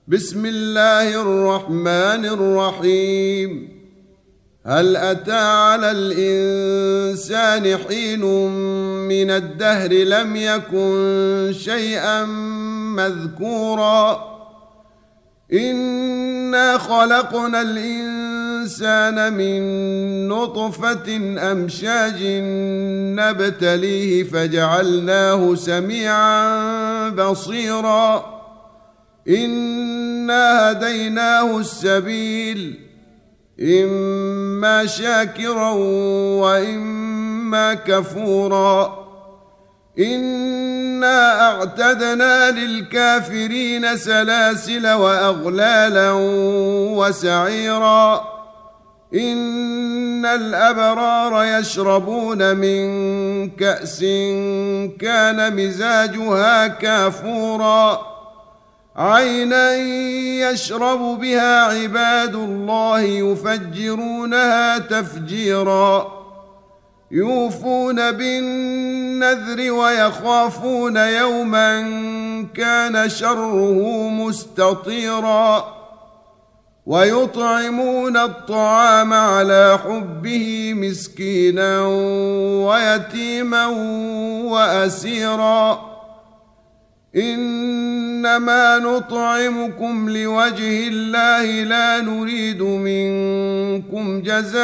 بسم الله الرحمن الرحيم. هل أتى على الإنسان حين من الدهر لم يكن شيئا مذكورا إنا خلقنا الإنسان من نطفة أمشاج نبتليه فجعلناه سميعا بصيرا إنا هديناه السبيل إما شاكرا وإما كفورا إنا أعتدنا للكافرين سلاسل وأغلالا وسعيرا إن الأبرار يشربون من كأس كان مزاجها كافورا عينا يشرب بها عباد الله يفجرونها تفجيرا يوفون بالنذر ويخافون يوما كان شره مستطيرا ويطعمون الطعام على حبه مسكينا ويتيما وأسيرا إنما نطعمكم لوجه الله لا نريد منكم جزاء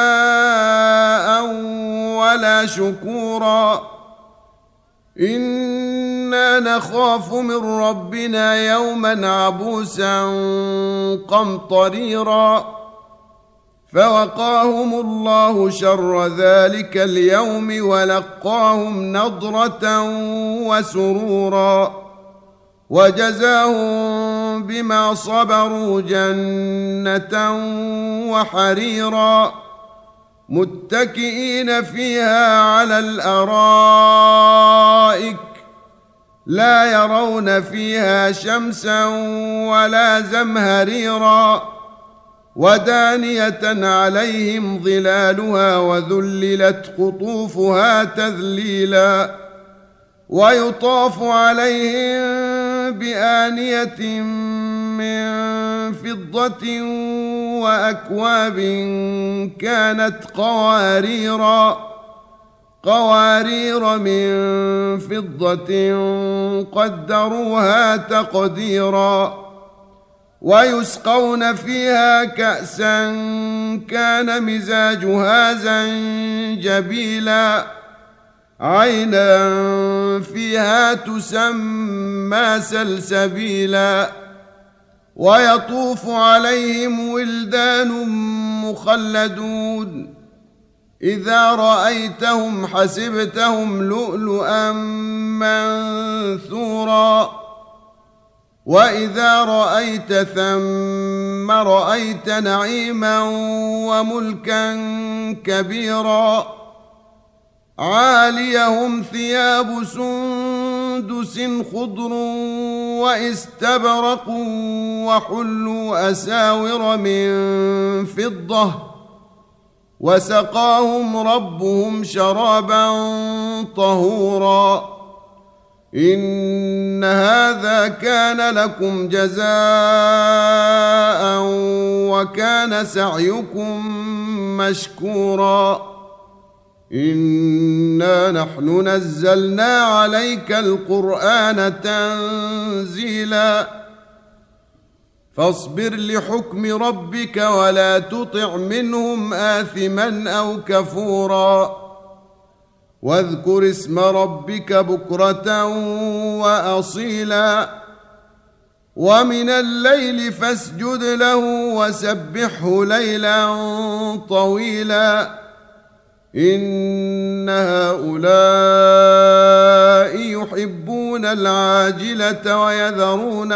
ولا شكورا إنا نخاف من ربنا يوما عبوسا قمطريرا فوقاهم الله شر ذلك اليوم ولقاهم نضرة وسرورا وجزاهم بما صبروا جنة وحريرا متكئين فيها على الأرائك لا يرون فيها شمسا ولا زمهريرا ودانية عليهم ظلالها وذللت قطوفها تذليلا ويطاف عليهم بآنية من فضة وأكواب كانت قوارير من فضة قدروها تقديرا ويسقون فيها كأسا كان مزاجها زنجبيلا عينا فيها تسمى سلسبيلا ويطوف عليهم ولدان مخلدون إذا رأيتهم حسبتهم لؤلؤا منثورا وإذا رأيت ثم رأيت نعيما وملكا كبيرا عاليهم ثياب سندس خضر واستبرق وحلوا أساور من فضة وسقاهم ربهم شرابا طهورا إن هذا كان لكم جزاء وكان سعيكم مشكورا إنا نحن نزلنا عليك القرآن تنزيلا فاصبر لحكم ربك ولا تطع منهم آثما أو كفورا واذكر اسم ربك بكرة وأصيلا ومن الليل فاسجد له وسبحه ليلا طويلا إن هؤلاء يحبون العاجلة ويذرون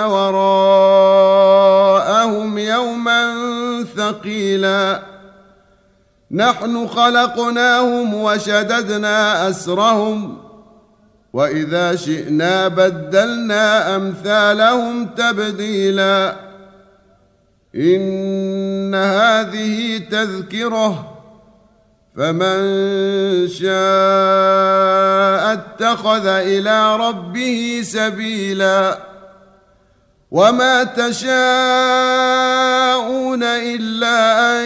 وراءهم يوما ثقيلا نحن خلقناهم وشددنا أسرهم وإذا شئنا بدلنا أمثالهم تبديلا إن هذه تذكرة فمن شاء اتخذ إلى ربه سبيلا وما تشاءون إلا أن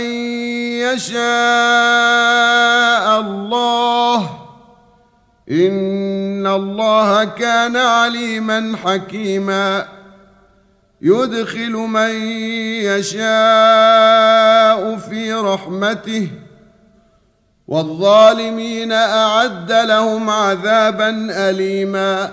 يشاء الله إن الله كان عليما حكيما يدخل من يشاء في رحمته والظالمين أعد لهم عذابا أليما